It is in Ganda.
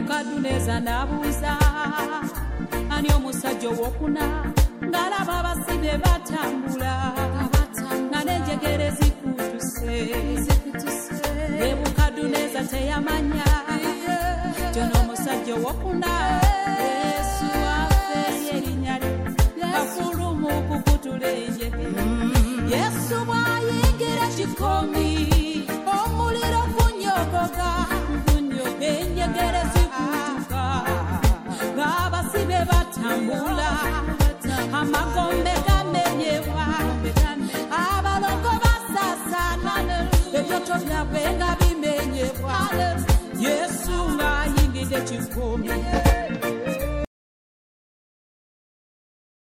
Nebukaduneza n'abuuza ani omusajja owokuna ng'alaba abasibe batambula nga n'enjegere zikutuse. Nebukaduneza teyamanya jono omusajja owokuna Yesu waffe erinnya lye bakulumu kukutula enjegere. Yesu bw'ayingira ekikoomi omuliro gunyogoga enjegere zikutuka ng'abasibe batambula amagombe gamenyebwa abalongo basaasaana ebyoto byabwe nga bimenyebwa. Yesu ng'ayingidde ekikoomi